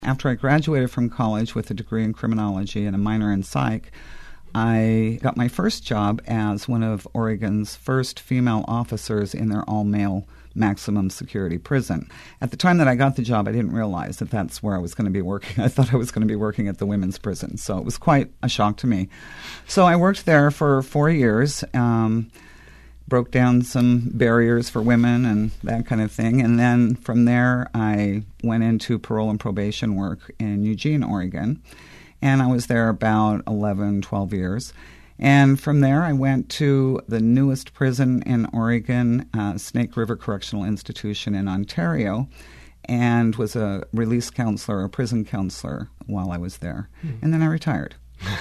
After I graduated from college with a degree in criminology and a minor in psych, I got my first job as one of Oregon's first female officers in their all-male maximum security prison. At the time that I got the job, I didn't realize that that's where I was going to be working. I thought I was going to be working at the women's prison, so it was quite a shock to me. So I worked there for 4 years, broke down some barriers for women and that kind of thing, and then from there I went into parole and probation work in Eugene, Oregon, and I was there about 11, 12 years. And from there, I went to the newest prison in Oregon, Snake River Correctional Institution in Ontario, and was a release counselor, a prison counselor while I was there. And then I retired.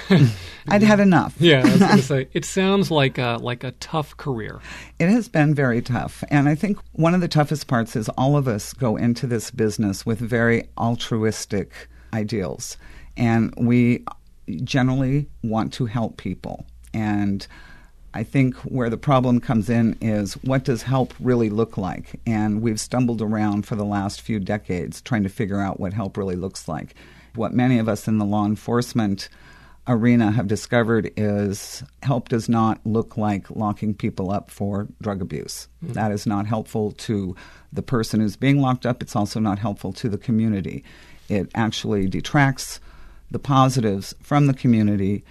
I'd had enough. Yeah, I was going to say, it sounds like a tough career. It has been very tough. And I think one of the toughest parts is all of us go into this business with very altruistic ideals. And we generally want to help people. And I think where the problem comes in is, what does help really look like? And we've stumbled around for the last few decades trying to figure out what help really looks like. What many of us in the law enforcement arena have discovered is help does not look like locking people up for drug abuse. Mm-hmm. That is not helpful to the person who's being locked up. It's also not helpful to the community. It actually detracts the positives from the community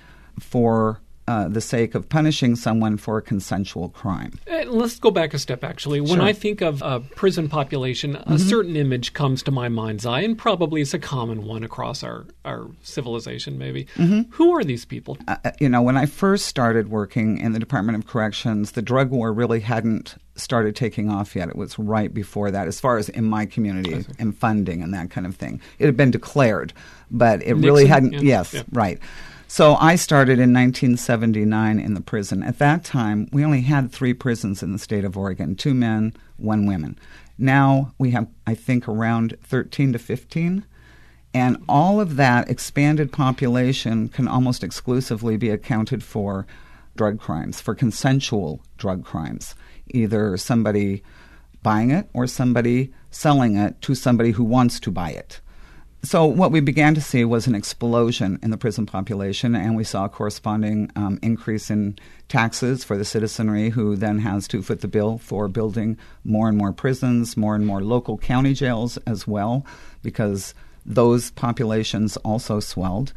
for the sake of punishing someone for a consensual crime. Let's go back a step, actually. When I think of a prison population, a certain image comes to my mind's eye, and probably it's a common one across our civilization, maybe. Who are these people? When I first started working in the Department of Corrections, the drug war really hadn't started taking off yet. It was right before that, as far as in my community and funding and that kind of thing. It had been declared, but it really hadn't. Yeah. Yes, right. So I started in 1979 in the prison. At that time, we only had 3 prisons in the state of Oregon, 2 men, 1 woman. Now we have, I think, around 13 to 15. And all of that expanded population can almost exclusively be accounted for drug crimes, for consensual drug crimes, either somebody buying it or somebody selling it to somebody who wants to buy it. So what we began to see was an explosion in the prison population, and we saw a corresponding increase in taxes for the citizenry, who then has to foot the bill for building more and more prisons, more and more local county jails as well, because those populations also swelled.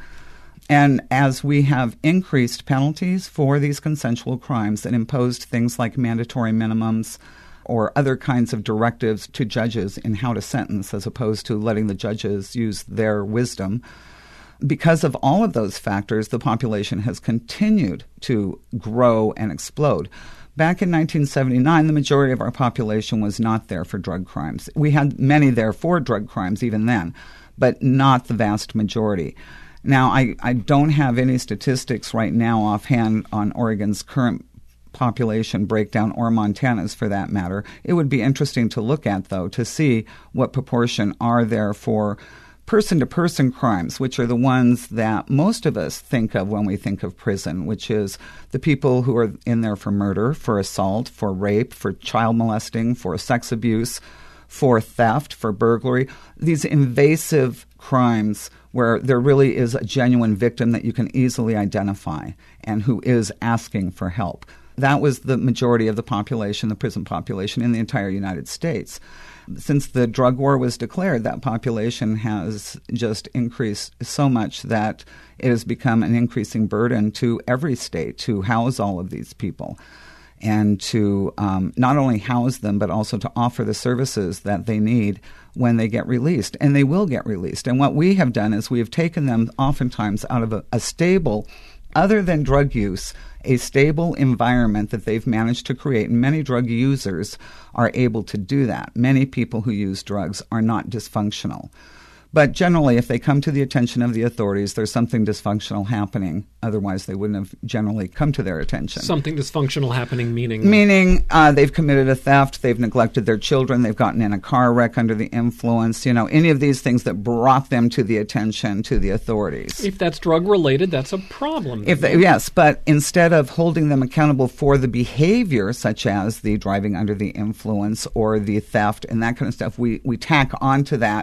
And as we have increased penalties for these consensual crimes and imposed things like mandatory minimums or other kinds of directives to judges in how to sentence, as opposed to letting the judges use their wisdom, because of all of those factors, the population has continued to grow and explode. Back in 1979, the majority of our population was not there for drug crimes. We had many there for drug crimes even then, but not the vast majority. Now, I don't have any statistics right now offhand on Oregon's current population breakdown, or Montana's for that matter. It would be interesting to look at, though, to see what proportion are there for person-to-person crimes, which are the ones that most of us think of when we think of prison, which is the people who are in there for murder, for assault, for rape, for child molesting, for sex abuse, for theft, for burglary, these invasive crimes where there really is a genuine victim that you can easily identify and who is asking for help. That was the majority of the population, the prison population in the entire United States. Since the drug war was declared, that population has just increased so much that it has become an increasing burden to every state to house all of these people and to not only house them, but also to offer the services that they need when they get released. And they will get released. And what we have done is we have taken them oftentimes out of a stable, other than drug use, a stable environment that they've managed to create. And many drug users are able to do that. Many people who use drugs are not dysfunctional. But generally, if they come to the attention of the authorities, there's something dysfunctional happening. Otherwise, they wouldn't have generally come to their attention. Something dysfunctional happening, meaning? Meaning they've committed a theft, they've neglected their children, they've gotten in a car wreck under the influence, any of these things that brought them to the attention to the authorities. If that's drug-related, that's a problem. Yes, but instead of holding them accountable for the behavior, such as the driving under the influence or the theft and that kind of stuff, we tack onto that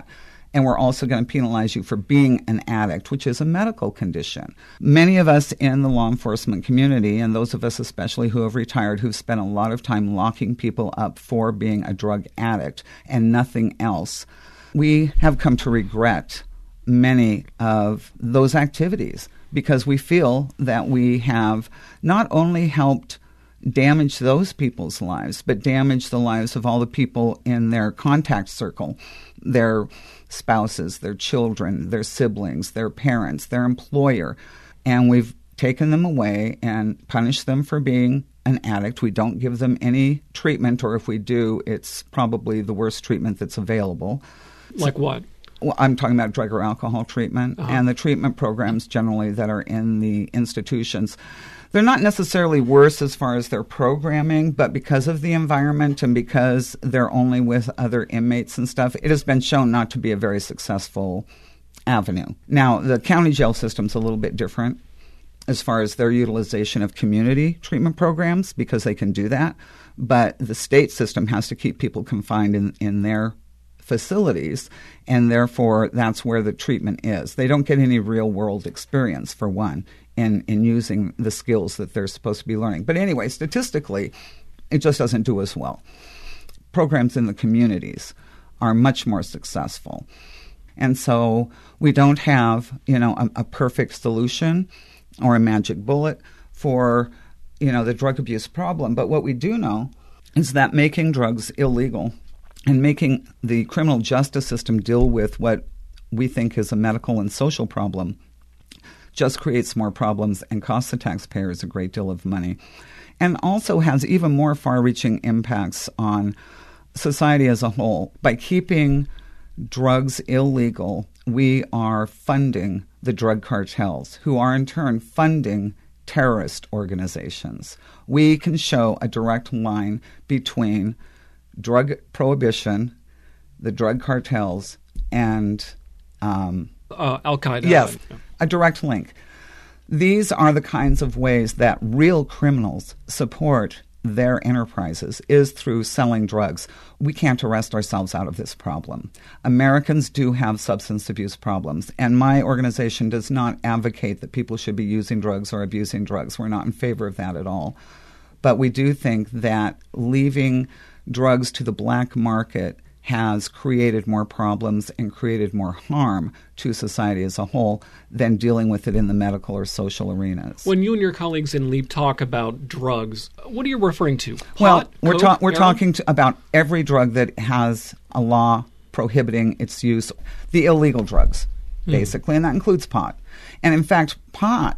And we're also going to penalize you for being an addict, which is a medical condition. Many of us in the law enforcement community, and those of us especially who have retired, who've spent a lot of time locking people up for being a drug addict and nothing else, we have come to regret many of those activities because we feel that we have not only helped damage those people's lives, but damage the lives of all the people in their contact circle, their spouses, their children, their siblings, their parents, their employer. And we've taken them away and punished them for being an addict. We don't give them any treatment, or if we do, it's probably the worst treatment that's available. Like what? Well, I'm talking about drug or alcohol treatment, and the treatment programs generally that are in the institutions. They're not necessarily worse as far as their programming, but because of the environment and because they're only with other inmates and stuff, it has been shown not to be a very successful avenue. Now, the county jail system's a little bit different as far as their utilization of community treatment programs because they can do that, but the state system has to keep people confined in their facilities, and therefore that's where the treatment is. They don't get any real-world experience, for one, in using the skills that they're supposed to be learning. But anyway, statistically, it just doesn't do as well. Programs in the communities are much more successful. And so we don't have, a perfect solution or a magic bullet for, the drug abuse problem. But what we do know is that making drugs illegal and making the criminal justice system deal with what we think is a medical and social problem just creates more problems and costs the taxpayers a great deal of money, and also has even more far-reaching impacts on society as a whole. By keeping drugs illegal, we are funding the drug cartels, who are in turn funding terrorist organizations. We can show a direct line between drug prohibition, the drug cartels, and Al-Qaeda. Yes, a direct link. These are the kinds of ways that real criminals support their enterprises, is through selling drugs. We can't arrest ourselves out of this problem. Americans do have substance abuse problems, and my organization does not advocate that people should be using drugs or abusing drugs. We're not in favor of that at all. But we do think that leaving drugs to the black market has created more problems and created more harm to society as a whole than dealing with it in the medical or social arenas. When you and your colleagues in LEAP talk about drugs, what are you referring to? Pot, we're talking about every drug that has a law prohibiting its use, the illegal drugs, basically, and that includes pot. And in fact, pot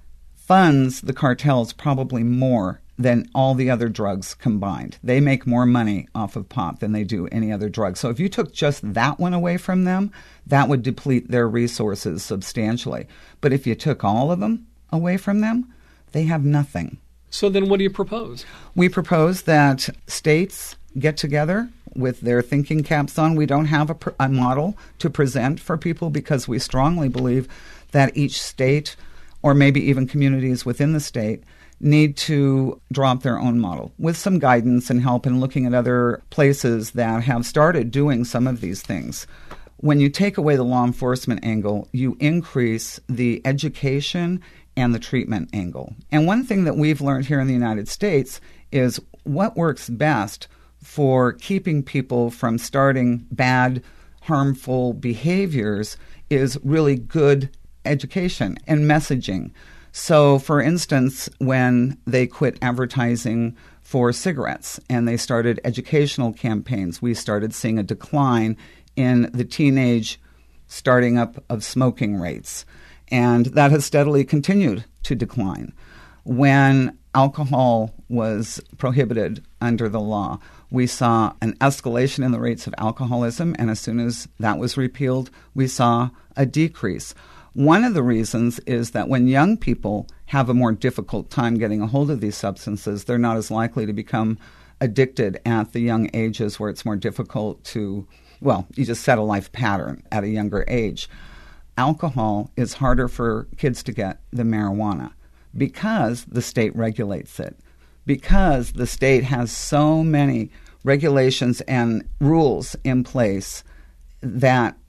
funds the cartels probably more than all the other drugs combined. They make more money off of pot than they do any other drug. So if you took just that one away from them, that would deplete their resources substantially. But if you took all of them away from them, they have nothing. So then what do you propose? We propose that states get together with their thinking caps on. We don't have a model to present for people because we strongly believe that each state, or maybe even communities within the state, need to draw up their own model with some guidance and help in looking at other places that have started doing some of these things. When you take away the law enforcement angle, you increase the education and the treatment angle. And one thing that we've learned here in the United States is what works best for keeping people from starting bad, harmful behaviors is really good education and messaging. So, for instance, when they quit advertising for cigarettes and they started educational campaigns, we started seeing a decline in the teenage starting up of smoking rates. And that has steadily continued to decline. When alcohol was prohibited under the law, we saw an escalation in the rates of alcoholism, and as soon as that was repealed, we saw a decrease. One of the reasons is that when young people have a more difficult time getting a hold of these substances, they're not as likely to become addicted at the young ages where it's more difficult to, you just set a life pattern at a younger age. Alcohol is harder for kids to get than marijuana because the state regulates it, because the state has so many regulations and rules in place that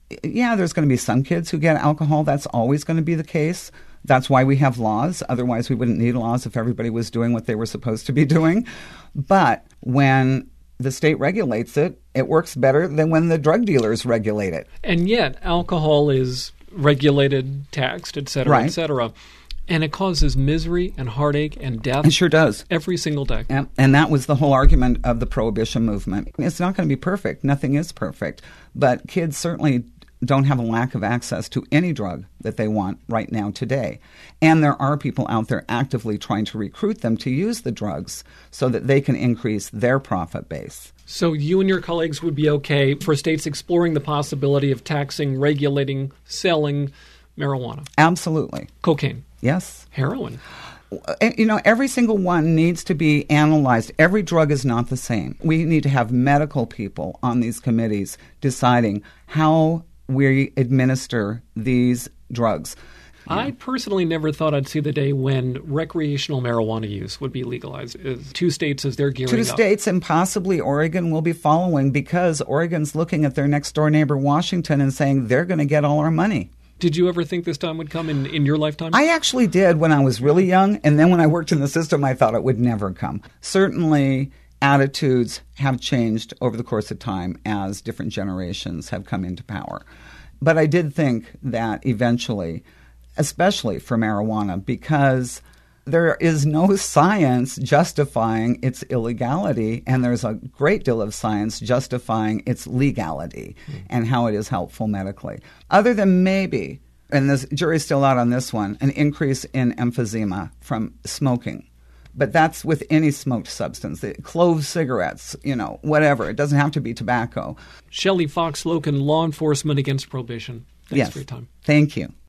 yeah, there's going to be some kids who get alcohol. That's always going to be the case. That's why we have laws. Otherwise, we wouldn't need laws if everybody was doing what they were supposed to be doing. But when the state regulates it, it works better than when the drug dealers regulate it. And yet, alcohol is regulated, taxed, et cetera, Right. et cetera. And it causes misery and heartache and death. It sure does. Every single day. And that was the whole argument of the prohibition movement. It's not going to be perfect. Nothing is perfect. But kids certainly don't have a lack of access to any drug that they want right now today. And there are people out there actively trying to recruit them to use the drugs so that they can increase their profit base. So you and your colleagues would be okay for states exploring the possibility of taxing, regulating, selling marijuana, Absolutely. cocaine, Yes. heroin. You know, every single one needs to be analyzed. Every drug is not the same. We need to have medical people on these committees deciding how we administer these drugs. I personally never thought I'd see the day when recreational marijuana use would be legalized. 2 states as they're gearing up. 2 states and possibly Oregon will be following because Oregon's looking at their next door neighbor, Washington, and saying they're going to get all our money. Did you ever think this time would come in your lifetime? I actually did when I was really young, and then when I worked in the system, I thought it would never come. Certainly, attitudes have changed over the course of time as different generations have come into power. But I did think that eventually, especially for marijuana, because there is no science justifying its illegality, and there's a great deal of science justifying its legality and how it is helpful medically. Other than maybe, and the jury's still out on this one, an increase in emphysema from smoking. But that's with any smoked substance, clove cigarettes, whatever. It doesn't have to be tobacco. Shelley Fox Loken, Law Enforcement Against Prohibition. Thanks for your time. Thank you.